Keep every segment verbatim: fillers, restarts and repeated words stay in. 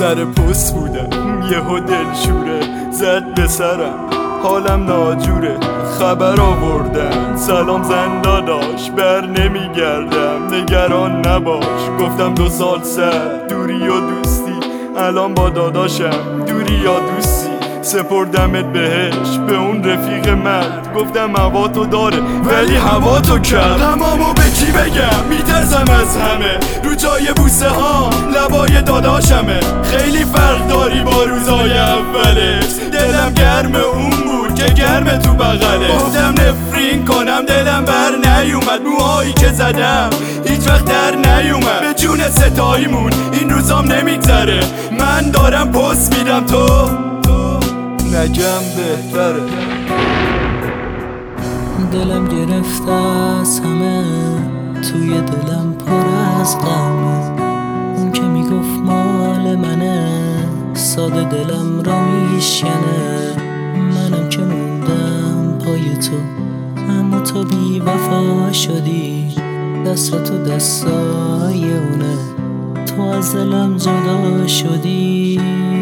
سر پست بودم یهو دلشوره زد به سرم، حالم ناجوره. خبر آوردن سلام زن داداش، بر نمیگردم نگران نباش. گفتم دو سال سر دوری و دوستی، الان با داداشم دوری یا دوستی. سپردمت بهش به اون رفیق مرد، گفتم هوا تو داره ولی هوا تو کرد. غمامو به کی بگم میترسم از همه، رو جای بوسه ها لبای داداشمه. خیلی فرق داری با روزای اولت، دلم گرم اون بود که گرم تو بغله. گفتم نفرین کنم دلم بر نیومد، موهایی که زدم هیچ وقت در نیومد. به جون ستاییمون این روزام نمیگذره، من دارم پست میدم تو نگم بهتره. دلم گرفته از همه، توی دلم پر از غمه. اون که میگفت مال منه، ساده دلم را میشکنه. منم که موندم پای تو، اما تو بی وفا شدی. دست تو دستای اونه، تو از دلم جدا شدی.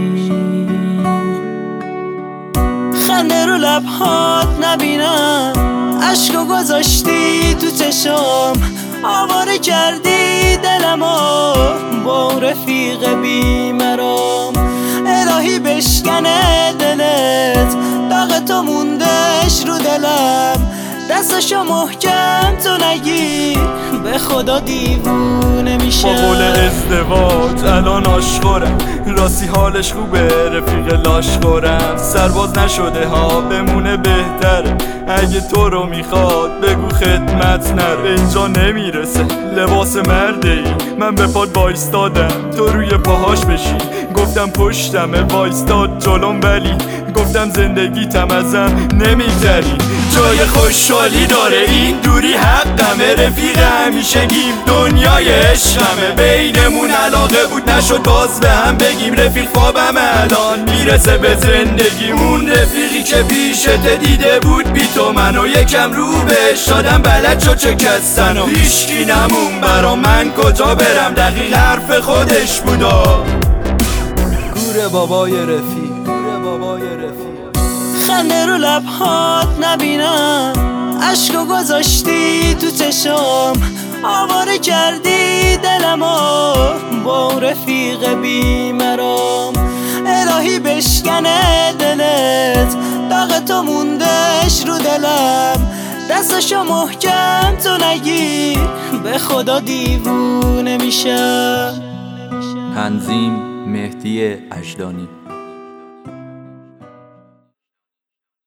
خنده رو لبهات نبینم، عشقو گذاشتی تو چشم. آواره کردی دلمو با اون رفیق بیمرام. الهی بشکنه دلت، داغ تو موندش رو دلم. دستشو محکم تو نگیر، به خدا دیوونه میشم. با قول ازدواج الان آشغورم، راستی حالش خوبه رفیق لاشخورم. سرباز نشده ها بمونه بهتره، اگه تو رو میخواد بگو خدمت نره. اینجا نمیرسه لباس مرده ای، من به پاد وایستادم تو روی پاهاش بشی. گفتم پشتمه وایستاد جلوم، ولی گفتم زندگیتم ازم نمیگذری. جای خوشحالی داره این دوری حقمه، رفیق همیشگیم دنیای عشقمه. بینمون علاقه بود نشد باز به هم بگیم، رفیق خوابم الان میرسه به زندگیمون. رفیقی که پیشت دیده بود بی تو منو، یکم رو بهش دادم بلد شد چه کستن و هیشکی نمون برا من کجا برم. دقیق حرف خودش بودا، گور بابای رفیق، گور بابای رفیق. خنده رو لبهات نبینم، عشقو گذاشتی تو چشم. آواره کردی دلمو با اون رفیق بیمرام. الهی بشکنه دلت، داغ تو موندش رو دلم. دستشو محکم تو نگیر، به خدا دیوونه میشم. تنظیم مهدی اجدانی.